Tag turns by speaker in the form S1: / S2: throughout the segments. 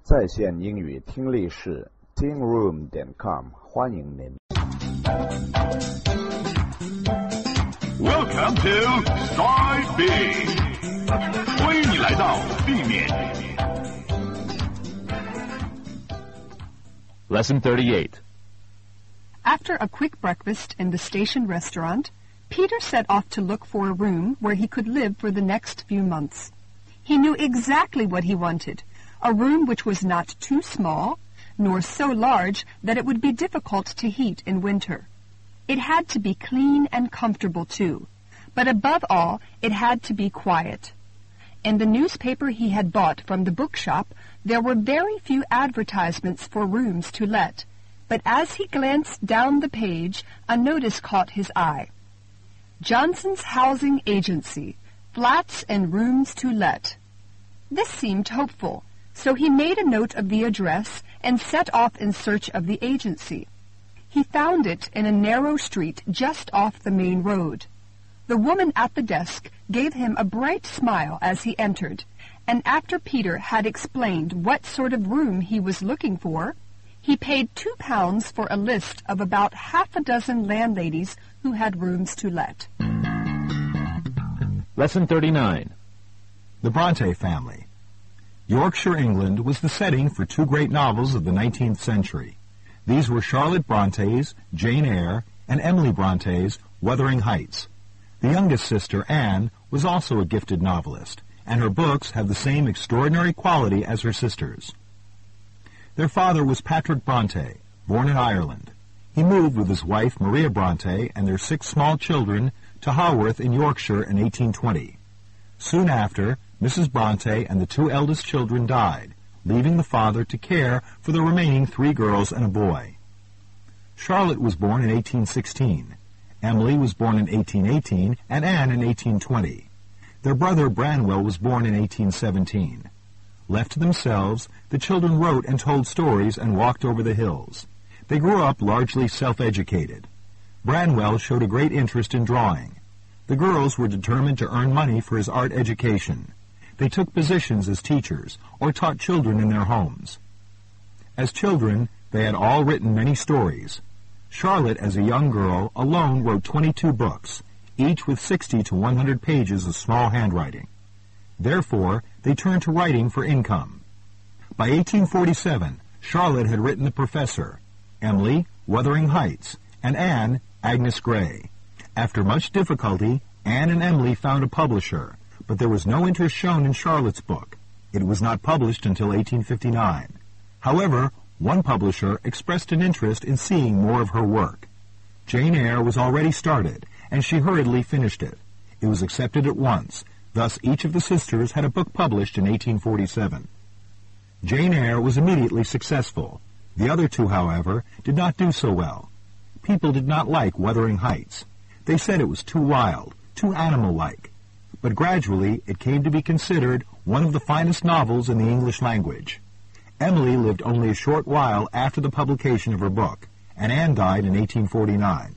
S1: 在线英语听力室 tingroom.com 欢迎您。
S2: Welcome to Side B， 欢迎你来到 B 面。
S3: Lesson 38.
S4: After a quick breakfast in the station restaurant, Peter set off to look for a room where he could live for the next few months. He knew exactly what he wanted, a room which was not too small, nor so large that it would be difficult to heat in winter. It had to be clean and comfortable, too, but above all, it had to be quiet. In the newspaper he had bought from the bookshop, there were very few advertisements for rooms to let, but as he glanced down the page, a notice caught his eye. Johnson's Housing Agency, flats and rooms to let. This seemed hopeful, so he made a note of the address and set off in search of the agency. He found it in a narrow street just off the main road. The woman at the desk gave him a bright smile as he entered, and after Peter had explained what sort of room he was looking for, he paid £2 for a list of about half a dozen landladies who had rooms to let.
S3: Lesson 39.
S5: The Bronte family. Yorkshire, England, was the setting for two great novels of the 19th century. These were Charlotte Bronte's Jane Eyre and Emily Bronte's Wuthering Heights. The youngest sister, Anne, was also a gifted novelist, and her books have the same extraordinary quality as her sisters. Their father was Patrick Bronte, born in Ireland. He moved with his wife, Maria Bronte, and their 6 small children to Haworth in Yorkshire in 1820. Soon after, Mrs. Bronte and the 2 eldest children died, leaving the father to care for the remaining 3 girls and a boy. Charlotte was born in 1816. Emily was born in 1818, and Anne in 1820. Their brother Branwell was born in 1817. Left to themselves, the children wrote and told stories and walked over the hills. They grew up largely self-educated. Branwell showed a great interest in drawing. The girls were determined to earn money for his art education. They took positions as teachers or taught children in their homes. As children, they had all written many stories. Charlotte, as a young girl, alone wrote 22 books, each with 60 to 100 pages of small handwriting. Therefore, they turned to writing for income. By 1847, Charlotte had written The Professor, Emily, Wuthering Heights, and Anne, Agnes Grey. After much difficulty, Anne and Emily found a publisher, but there was no interest shown in Charlotte's book. It was not published until 1859. However, one publisher expressed an interest in seeing more of her work. Jane Eyre was already started, and she hurriedly finished it. It was accepted at once. Thus, each of the sisters had a book published in 1847. Jane Eyre was immediately successful. The other 2, however, did not do so well. People did not like Wuthering Heights. They said it was too wild, too animal-like. But gradually it came to be considered one of the finest novels in the English language. Emily lived only a short while after the publication of her book, and Anne died in 1849.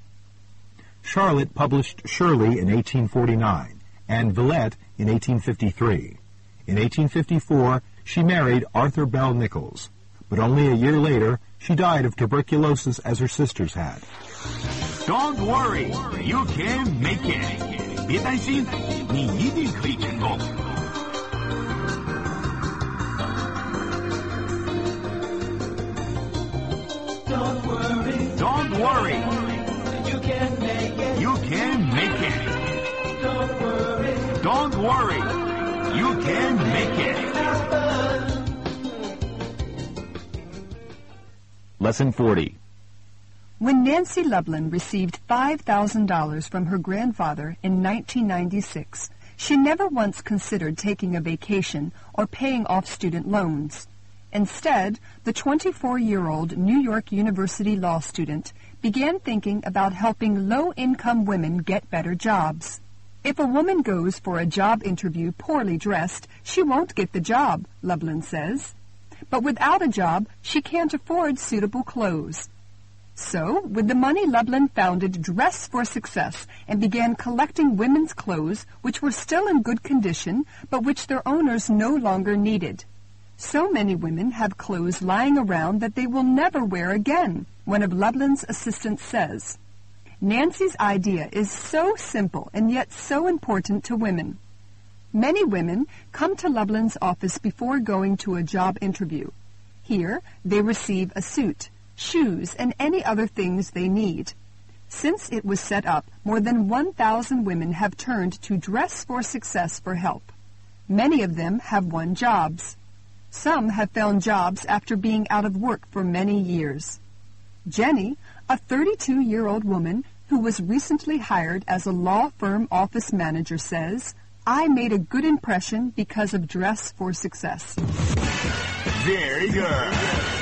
S5: Charlotte published Shirley in 1849, and Villette in 1853. In 1854, she married Arthur Bell Nichols, but only a year later, she died of tuberculosis as her sisters had.
S2: Don't worry, you can make it. 别担心，你一定可以成功。Don't worry, you can make it. You can make it. Don't worry, you can make it.
S3: Lesson 40.
S4: When Nancy Lublin received $5,000 from her grandfather in 1996, she never once considered taking a vacation or paying off student loans. Instead, the 24-year-old New York University law student began thinking about helping low-income women get better jobs. If a woman goes for a job interview poorly dressed, she won't get the job, Lublin says. But without a job, she can't afford suitable clothes. So, with the money, Lublin founded Dress for Success and began collecting women's clothes which were still in good condition, but which their owners no longer needed. So many women have clothes lying around that they will never wear again, one of Loveland's assistants says. Nancy's idea is so simple and yet so important to women. Many women come to Loveland's office before going to a job interview. Here, they receive a suit, shoes, and any other things they need. Since it was set up, more than 1,000 women have turned to Dress for Success for help. Many of them have won jobs. Some have found jobs after being out of work for many years. Jenny, a 32-year-old woman who was recently hired as a law firm office manager, says, "I made a good impression because of Dress for Success."
S2: Very good.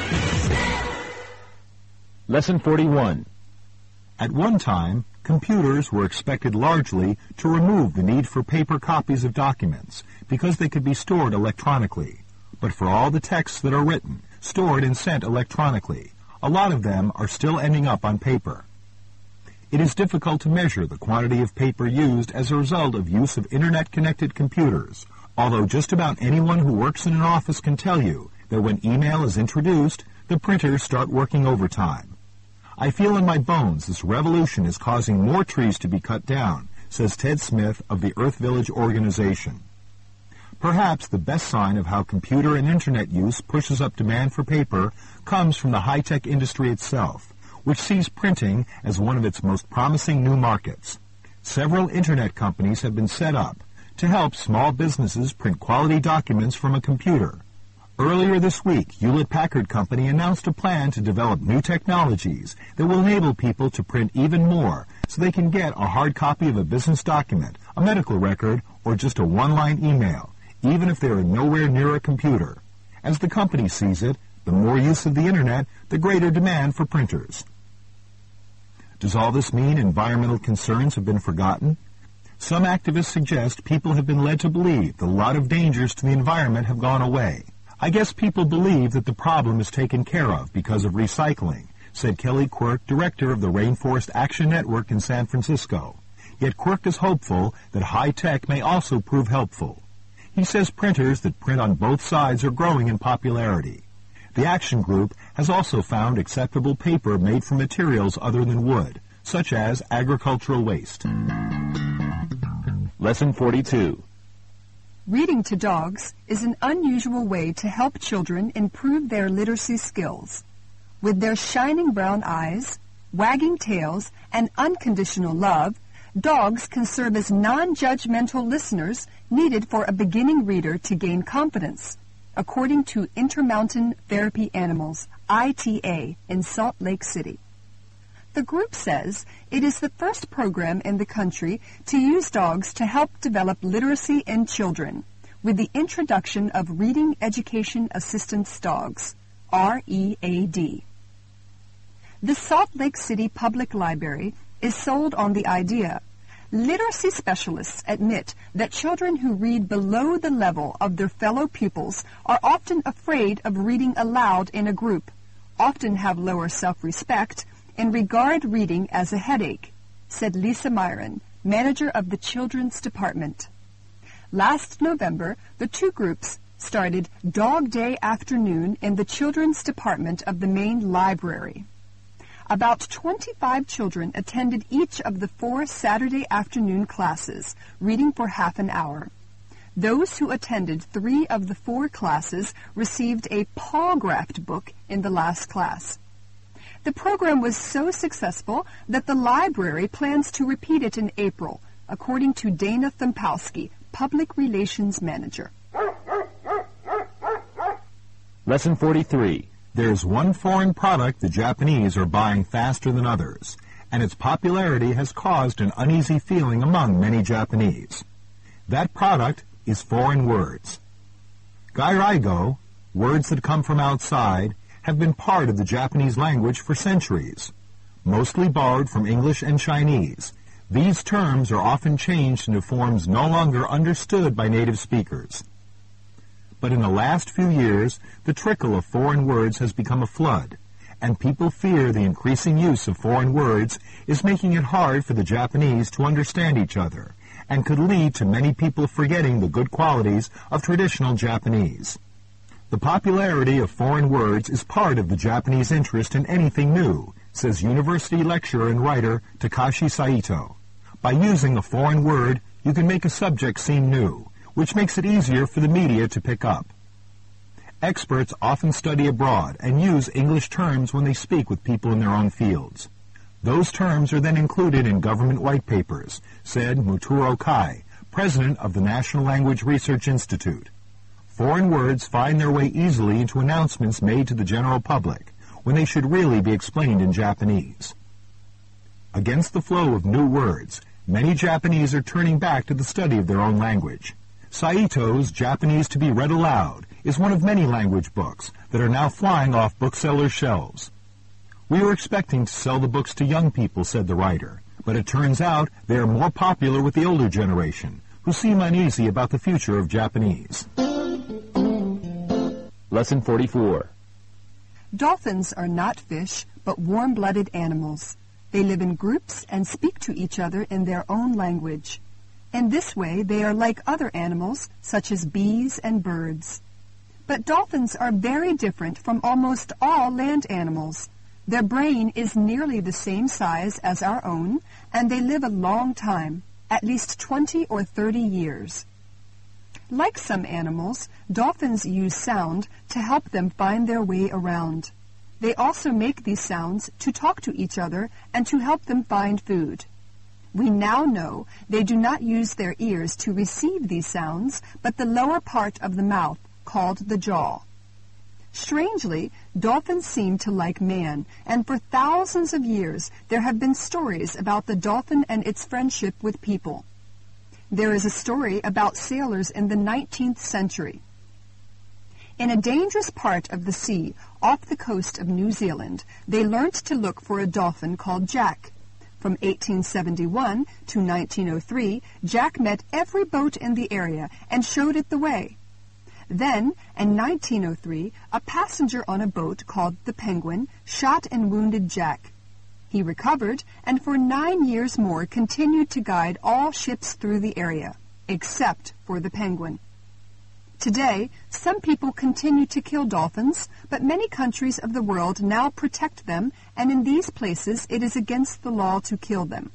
S3: Lesson 41.
S5: At one time, computers were expected largely to remove the need for paper copies of documents because they could be stored electronically. But for all the texts that are written, stored and sent electronically, a lot of them are still ending up on paper. It is difficult to measure the quantity of paper used as a result of use of internet-connected computers, although just about anyone who works in an office can tell you that when email is introduced, the printers start working overtime. "I feel in my bones this revolution is causing more trees to be cut down," says Ted Smith of the Earth Village organization. Perhaps the best sign of how computer and internet use pushes up demand for paper comes from the high-tech industry itself, which sees printing as one of its most promising new markets. Several internet companies have been set up to help small businesses print quality documents from a computer. Earlier this week, Hewlett-Packard Company announced a plan to develop new technologies that will enable people to print even more so they can get a hard copy of a business document, a medical record, or just a one-line email, even if they are nowhere near a computer. As the company sees it, the more use of the internet, the greater demand for printers. Does all this mean environmental concerns have been forgotten? Some activists suggest people have been led to believe that a lot of dangers to the environment have gone away. "I guess people believe that the problem is taken care of because of recycling," said Kelly Quirk, director of the Rainforest Action Network in San Francisco. Yet Quirk is hopeful that high-tech may also prove helpful. He says printers that print on both sides are growing in popularity. The Action Group has also found acceptable paper made from materials other than wood, such as agricultural waste.
S3: Lesson 42.
S4: Reading to dogs is an unusual way to help children improve their literacy skills. With their shining brown eyes, wagging tails, and unconditional love, dogs can serve as non-judgmental listeners needed for a beginning reader to gain confidence, according to Intermountain Therapy Animals, ITA, in Salt Lake City. The group says it is the first program in the country to use dogs to help develop literacy in children, with the introduction of Reading Education Assistance Dogs, READ. The Salt Lake City Public Library is sold on the idea. Literacy specialists admit that children who read below the level of their fellow pupils are often afraid of reading aloud in a group, often have lower self-respect, and regard reading as a headache, said Lisa Myron, manager of the Children's Department. Last November, the two groups started Dog Day Afternoon in the Children's Department of the main library. About 25 children attended each of the 4 Saturday afternoon classes, reading for half an hour. Those who attended 3 of the 4 classes received a paw-graphed book in the last class. The program was so successful that the library plans to repeat it in April, according to Dana Thumpowski, Public Relations Manager.
S3: Lesson 43.
S5: There's one foreign product the Japanese are buying faster than others, and its popularity has caused an uneasy feeling among many Japanese. That product is foreign words. Gairaigo, words that come from outside, have been part of the Japanese language for centuries. Mostly borrowed from English and Chinese, these terms are often changed into forms no longer understood by native speakers. But in the last few years, the trickle of foreign words has become a flood, and people fear the increasing use of foreign words is making it hard for the Japanese to understand each other, and could lead to many people forgetting the good qualities of traditional Japanese. The popularity of foreign words is part of the Japanese interest in anything new, says university lecturer and writer Takashi Saito. By using a foreign word, you can make a subject seem new, which makes it easier for the media to pick up. Experts often study abroad and use English terms when they speak with people in their own fields. Those terms are then included in government white papers, said Muturo Kai, president of the National Language Research Institute. Foreign words find their way easily into announcements made to the general public, when they should really be explained in Japanese. Against the flow of new words, many Japanese are turning back to the study of their own language. Saito's Japanese to be Read Aloud is one of many language books that are now flying off booksellers' shelves. We were expecting to sell the books to young people, said the writer, but it turns out they are more popular with the older generation, who seem uneasy about the future of Japanese.
S3: Lesson 44.
S4: Dolphins are not fish, but warm-blooded animals. They live in groups and speak to each other in their own language. In this way, they are like other animals, such as bees and birds. But dolphins are very different from almost all land animals. Their brain is nearly the same size as our own, and they live a long time, at least 20 or 30 years. Like some animals, dolphins use sound to help them find their way around. They also make these sounds to talk to each other and to help them find food. We now know they do not use their ears to receive these sounds, but the lower part of the mouth, called the jaw. Strangely, dolphins seem to like man, and for thousands of years there have been stories about the dolphin and its friendship with people. There is a story about sailors in the 19th century. In a dangerous part of the sea, off the coast of New Zealand, they learnt to look for a dolphin called Jack. From 1871 to 1903, Jack met every boat in the area and showed it the way. Then, in 1903, a passenger on a boat called the Penguin shot and wounded Jack. He recovered and for 9 years more continued to guide all ships through the area, except for the Penguin. Today, some people continue to kill dolphins, but many countries of the world now protect them, and in these places it is against the law to kill them.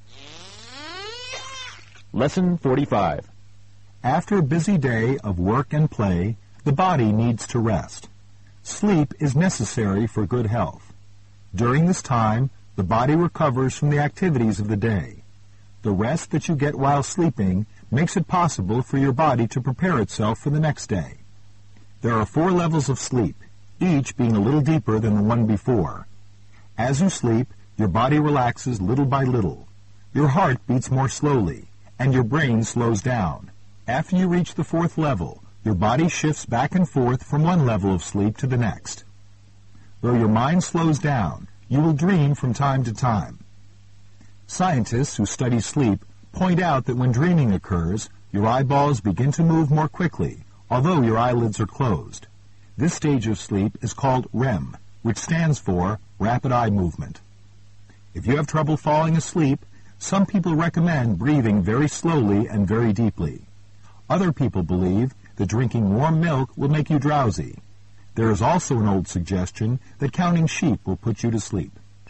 S3: Lesson 45.
S5: After a busy day of work and play, the body needs to rest. Sleep is necessary for good health. During this time, the body recovers from the activities of the day. The rest that you get while sleeping makes it possible for your body to prepare itself for the next day. There are 4 levels of sleep, each being a little deeper than the one before. As you sleep, your body relaxes little by little. Your heart beats more slowly, and your brain slows down. After you reach the 4th level, your body shifts back and forth from one level of sleep to the next. Though your mind slows down, you will dream from time to time. Scientists who study sleep point out that when dreaming occurs, your eyeballs begin to move more quickly, although your eyelids are closed. This stage of sleep is called REM, which stands for Rapid Eye Movement. If you have trouble falling asleep, some people recommend breathing very slowly and very deeply. Other people believe that drinking warm milk will make you drowsy. There is also an old suggestion that counting sheep will put you to sleep.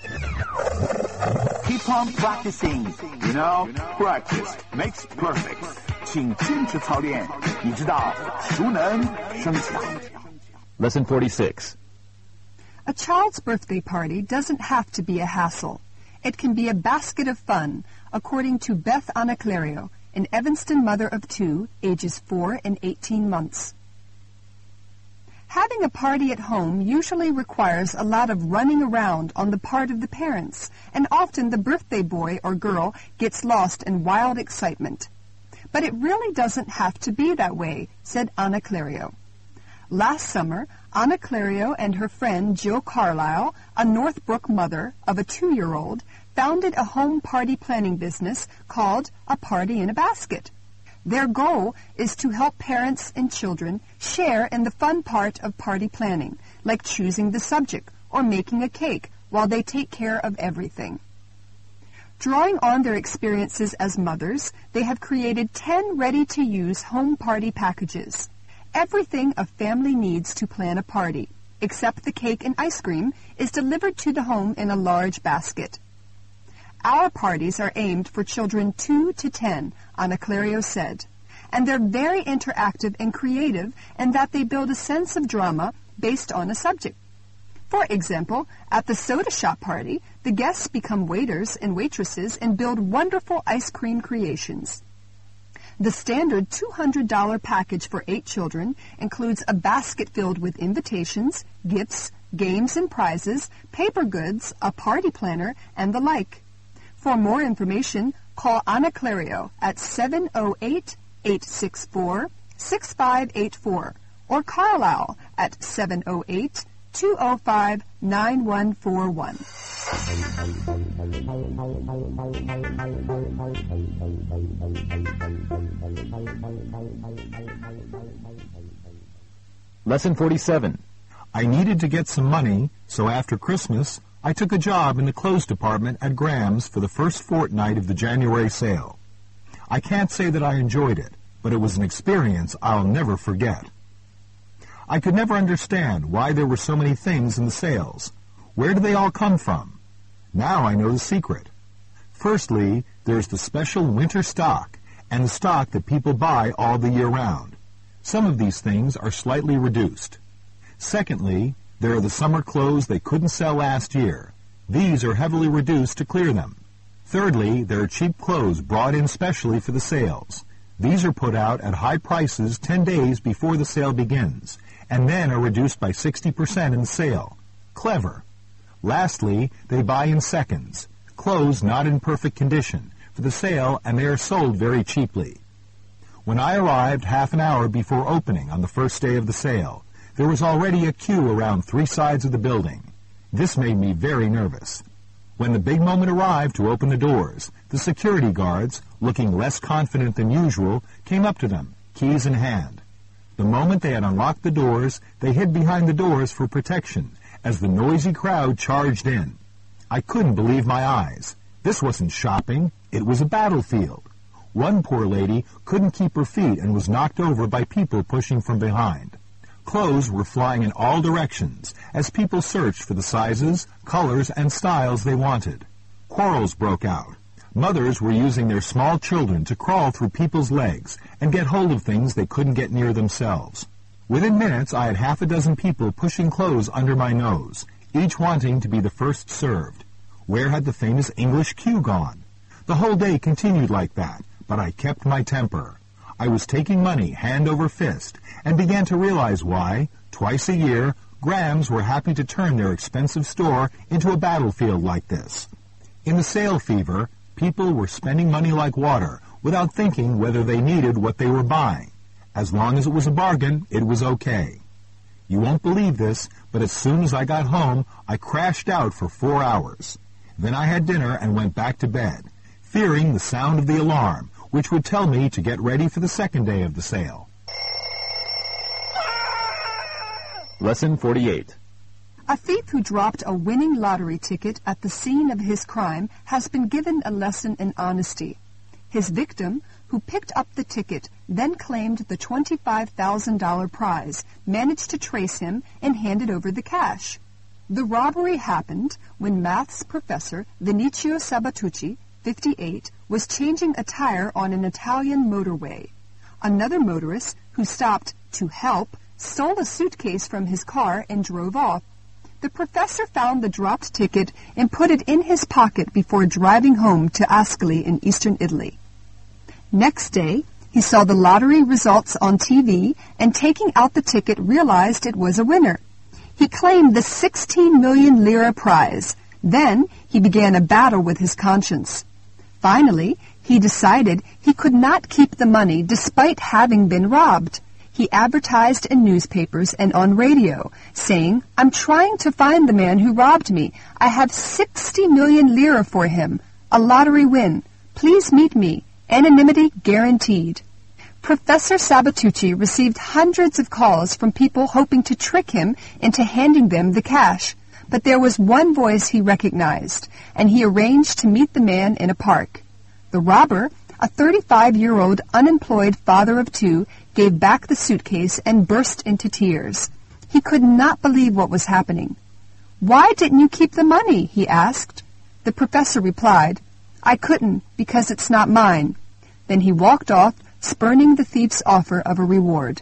S2: Keep on practicing. You know, practice makes perfect. 请坚持操练，你知道，熟能生巧。
S3: Lesson 46.
S4: A child's birthday party doesn't have to be a hassle. It can be a basket of fun, according to Beth Anaclerio, an Evanston mother of 2, ages 4 and 18 months. Having a party at home usually requires a lot of running around on the part of the parents, and often the birthday boy or girl gets lost in wild excitement. But it really doesn't have to be that way, said Anna Clario. Last summer, Anna Clario and her friend Jill Carlisle, a Northbrook mother of a 2-year-old, founded a home party planning business called A Party in a Basket. Their goal is to help parents and children share in the fun part of party planning, like choosing the subject or making a cake while they take care of everything. Drawing on their experiences as mothers, they have created 10 ready-to-use home party packages. Everything a family needs to plan a party, except the cake and ice cream, is delivered to the home in a large basket. Our parties are aimed for children 2 to 10, Ana Clario said, and they're very interactive and creative in that they build a sense of drama based on a subject. For example, at the soda shop party, the guests become waiters and waitresses and build wonderful ice cream creations. The standard $200 package for 8 children includes a basket filled with invitations, gifts, games and prizes, paper goods, a party planner, and the like. For more information, call Ana Clario at 708-864-6584 or Carlisle at 708-205-9141.
S3: Lesson 47.
S5: I needed to get some money, so after Christmas, I took a job in the clothes department at Graham's for the first fortnight of the January sale. I can't say that I enjoyed it, but it was an experience I'll never forget. I could never understand why there were so many things in the sales. Where do they all come from? Now I know the secret. Firstly, there's the special winter stock, and the stock that people buy all the year round. Some of these things are slightly reduced. Secondly, there are the summer clothes they couldn't sell last year. These are heavily reduced to clear them. Thirdly, there are cheap clothes brought in specially for the sales. These are put out at high prices 10 days before the sale begins, and then are reduced by 60% in the sale. Clever. Lastly, they buy in seconds, clothes not in perfect condition, for the sale, and they are sold very cheaply. When I arrived half an hour before opening on the first day of the sale, there was already a queue around 3 sides of the building. This made me very nervous. When the big moment arrived to open the doors, the security guards, looking less confident than usual, came up to them, keys in hand. The moment they had unlocked the doors, they hid behind the doors for protection, as the noisy crowd charged in. I couldn't believe my eyes. This wasn't shopping, it was a battlefield. One poor lady couldn't keep her feet and was knocked over by people pushing from behind. Clothes were flying in all directions as people searched for the sizes, colors, and styles they wanted. Quarrels broke out. Mothers were using their small children to crawl through people's legs and get hold of things they couldn't get near themselves. Within minutes, I had half a dozen people pushing clothes under my nose, each wanting to be the first served. Where had the famous English queue gone? The whole day continued like that, but I kept my temper. I was taking money hand over fist and began to realize why, twice a year, Graham's were happy to turn their expensive store into a battlefield like this. In the sale fever, people were spending money like water without thinking whether they needed what they were buying. As long as it was a bargain, it was okay. You won't believe this, but as soon as I got home, I crashed out for 4 hours. Then I had dinner and went back to bed, fearing the sound of the alarm, which would tell me to get ready for the second day of the sale.
S3: Lesson 48.
S4: A thief who dropped a winning lottery ticket at the scene of his crime has been given a lesson in honesty. His victim, who picked up the ticket, then claimed the $25,000 prize, managed to trace him and handed over the cash. The robbery happened when maths professor Vinicio Sabatucci, 58, was changing a tire on an Italian motorway. Another motorist, who stopped to help, stole a suitcase from his car and drove off. The professor found the dropped ticket and put it in his pocket before driving home to Ascoli in eastern Italy. Next day, he saw the lottery results on TV and taking out the ticket realized it was a winner. He claimed the 16 million lira prize. Then he began a battle with his conscience. Finally, he decided he could not keep the money despite having been robbed. He advertised in newspapers and on radio, saying, "I'm trying to find the man who robbed me. I have 60 million lira for him. A lottery win. Please meet me. Anonymity guaranteed." Professor Sabatucci received hundreds of calls from people hoping to trick him into handing them the cash. But there was one voice he recognized, and he arranged to meet the man in a park. The robber, a 35-year-old unemployed father of 2, gave back the suitcase and burst into tears. He could not believe what was happening. "Why didn't you keep the money?" he asked. The professor replied, "I couldn't because it's not mine." Then he walked off, spurning the thief's offer of a reward.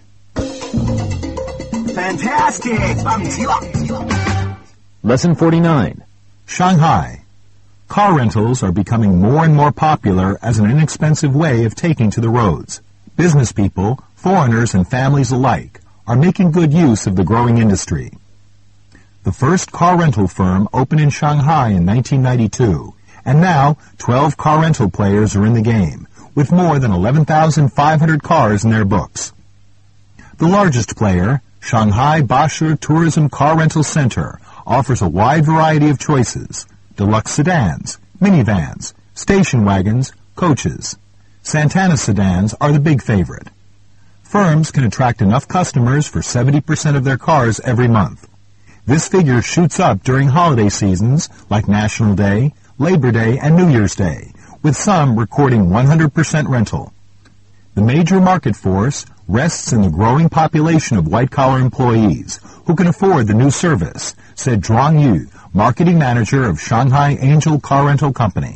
S2: Fantastic! 棒极了!
S3: Lesson 49.
S5: Shanghai. Car rentals are becoming more and more popular as an inexpensive way of taking to the roads. Business people, foreigners, and families alike are making good use of the growing industry. The first car rental firm opened in Shanghai in 1992, and now 12 car rental players are in the game, with more than 11,500 cars in their books. The largest player, Shanghai Bashe Tourism Car Rental Center, offers a wide variety of choices: deluxe sedans, minivans, station wagons, coaches. Santana sedans are the big favorite. Firms can attract enough customers for 70% of their cars every month. This figure shoots up during holiday seasons like National Day, Labor Day, and New Year's Day, with some recording 100% rental. The major market force rests in the growing population of white-collar employees who can afford the new service, said Zhuang Yu, marketing manager of Shanghai Angel Car Rental Company.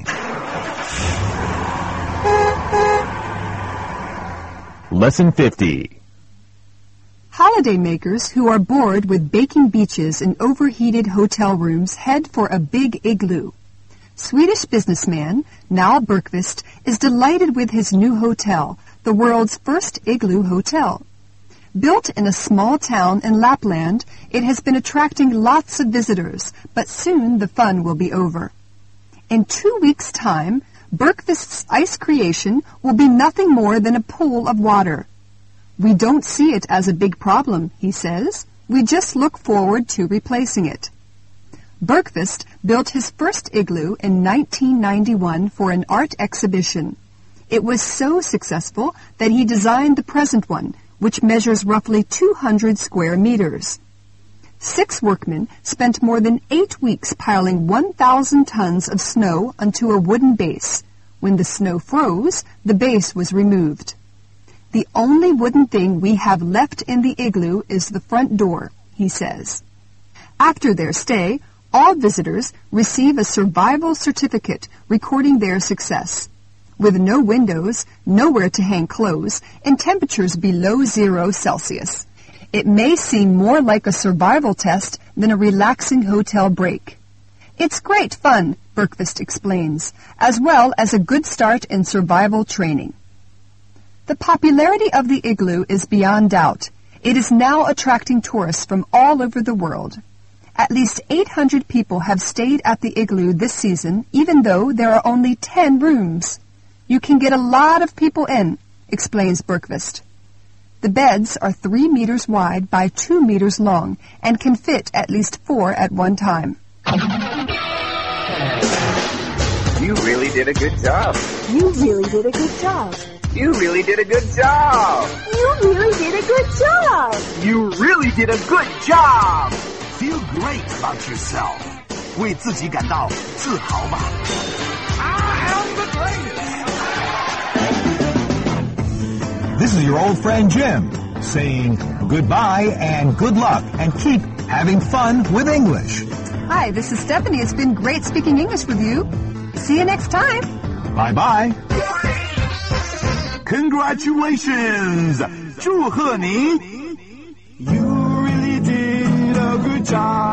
S3: Lesson 50.
S4: Holidaymakers who are bored with baking beaches and overheated hotel rooms head for a big igloo. Swedish businessman Nal Bergqvist is delighted with his new hotel, the world's first igloo hotel. Built in a small town in Lapland, it has been attracting lots of visitors, but soon the fun will be over. In 2 weeks' time, Bergqvist's ice creation will be nothing more than a pool of water. "We don't see it as a big problem," he says. "We just look forward to replacing it." Bergqvist built his first igloo in 1991 for an art exhibition. It was so successful that he designed the present one, which measures roughly 200 square meters. 6 workmen spent more than 8 weeks piling 1,000 tons of snow onto a wooden base. When the snow froze, the base was removed. "The only wooden thing we have left in the igloo is the front door," he says. After their stay, all visitors receive a survival certificate recording their success. With no windows, nowhere to hang clothes, and temperatures below 0 Celsius. It may seem more like a survival test than a relaxing hotel break. "It's great fun," Bergqvist explains, as well as a good start in survival training. The popularity of the igloo is beyond doubt. It is now attracting tourists from all over the world. At least 800 people have stayed at the igloo this season, even though there are only 10 rooms. "You can get a lot of people in," explains Bergqvist. The beds are 3 meters wide by 2 meters long and can fit at least 4 at one time.
S6: You really did a good job.
S7: You really did a good job.
S6: You really did a good job.
S7: You really did a good job.
S2: You really did a good job. Feel great about yourself. 为自己感到自豪吧。I am the greatest.
S5: This is your old friend Jim saying goodbye and good luck and keep having fun with English.
S4: Hi, this is Stephanie. It's been great speaking English with you. See you next time.
S5: Bye-bye.
S2: Congratulations! 祝贺你 You really did a good job.